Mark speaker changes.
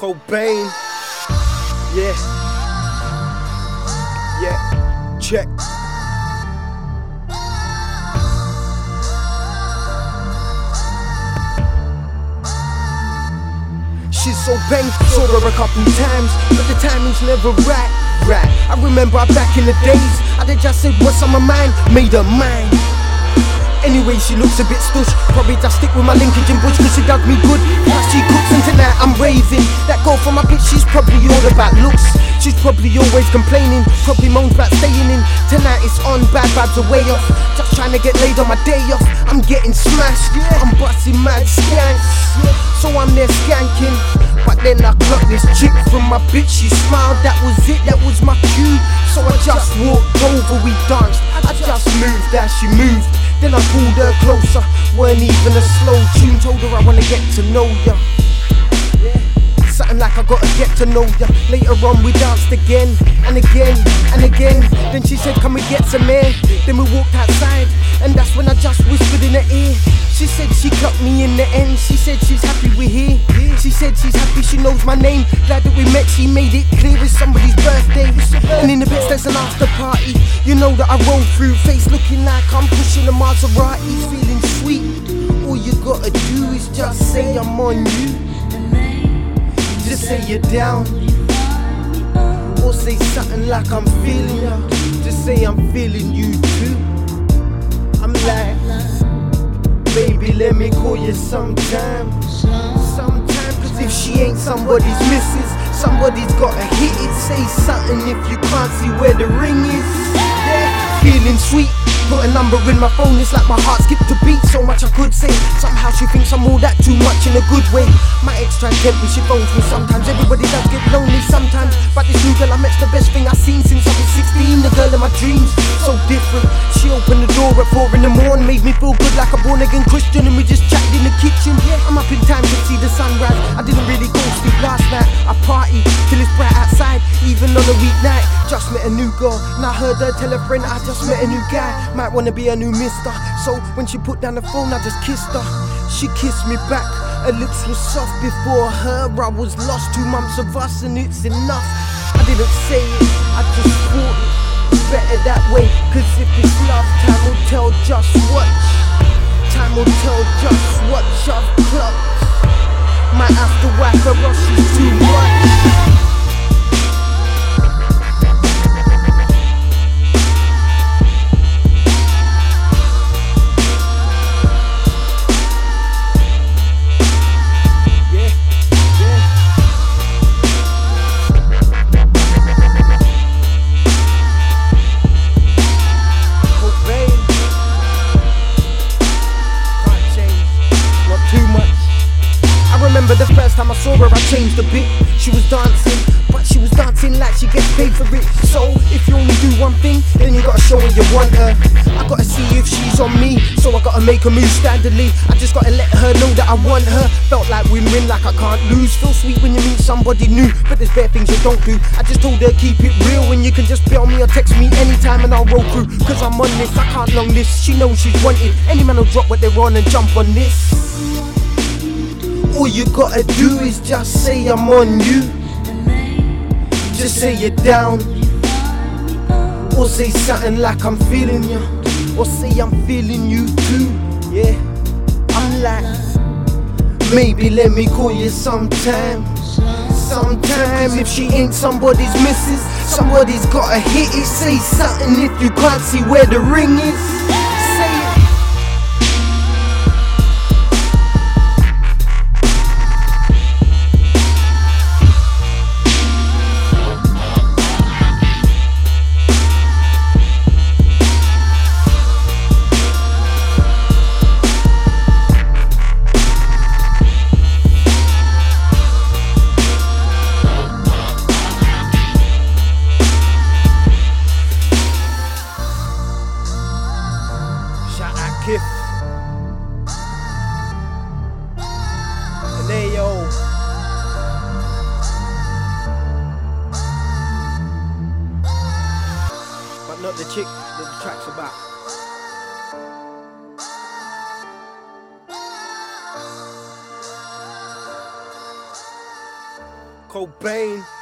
Speaker 1: Cobain. Yeah. Yeah. Check. She's so bang, saw her a couple times, but the timing's never right. I remember back in the days, I just said what's on my mind, made her mine. Anyway, she looks a bit stush. Probably just stick with my linkage in bush, cause she does me good. Plus she cooks and tonight I'm raving. That girl from my bitch, she's probably all about looks. She's probably always complaining, probably moans about staying in. Tonight it's on, bad vibes are way off. Just trying to get laid on my day off. I'm getting smashed, I'm busting mad skanks. So I'm there skanking. But then I clocked this chick from my bitch. She smiled, that was it, that was my cue. So I just walked over, we danced. I just moved as she moved. Then I pulled her closer, weren't even a slow tune. Told her I wanna get to know ya. Something like I gotta get to know ya. Later on we danced again and again and again. Then she said come and get some air. Then we walked outside and that's when I just whispered in her ear. She said she clocked me in the end. She said she's happy we're here. She said she's happy she knows my name. Glad that we met, she made it clear it's somebody's birthday. And in a bit there's an after party. You know that I roll through, face looking like I'm pushing a Maserati. Feeling sweet, all you gotta do is just say I'm on you. Just say you're down, or say something like I'm feeling ya. Just say I'm feeling you too. I'm like, baby, let me call you sometime. Cause if she ain't somebody's missus, somebody's gotta hit it. Say something if you can't see where the ring is. Yeah, feeling sweet. Put a number in my phone, it's like my heart skipped a beat. So much I could say. Somehow she thinks I'm all that too much in a good way. My ex tried to tempt me, she phones me sometimes. Everybody does get lonely sometimes. But this new girl I met's the best thing I've seen since I was 16. The girl in my dreams, so different. She opened the door at 4 in the morning, made me feel good like a born again Christian. And we just chatted in the kitchen. I'm up in time to see the sunrise. I didn't really go to sleep last night. I party till it's bright outside, even on a weeknight. Just met a new girl, and I heard her tell a friend I just met a new guy. Might wanna be a new mister. So when she put down the phone I just kissed her. She kissed me back, her lips were soft. Before her I was lost, 2 months of us and it's enough. I didn't say it, I just thought it better that way. Cause if it's love, time will tell, just watch. Time will tell, just watch. I've clocked, might have to whack her off, she's too much. Remember the first time I saw her, I changed a bit. She was dancing, but she was dancing like she gets paid for it. So if you only do one thing, then you gotta show her you want her. I gotta see if she's on me, so I gotta make a move standardly. I just gotta let her know that I want her. Felt like win-win, like I can't lose. Feel sweet when you meet somebody new, but there's bare things you don't do. I just told her keep it real, and you can just bail me or text me anytime and I'll roll through. Cause I'm on this, I can't long this. She knows she's wanted. Any man will drop what they're on and jump on this. All you gotta do is just say I'm on you. Just say you're down, or say something like I'm feeling you, or say I'm feeling you too. Yeah, I'm like, maybe let me call you sometime. Sometime if she ain't somebody's missus, somebody's gotta hit it. Say something if you can't see where the ring is. Say it. Kith and Ayo, but not the chick that the track's about. Cobain.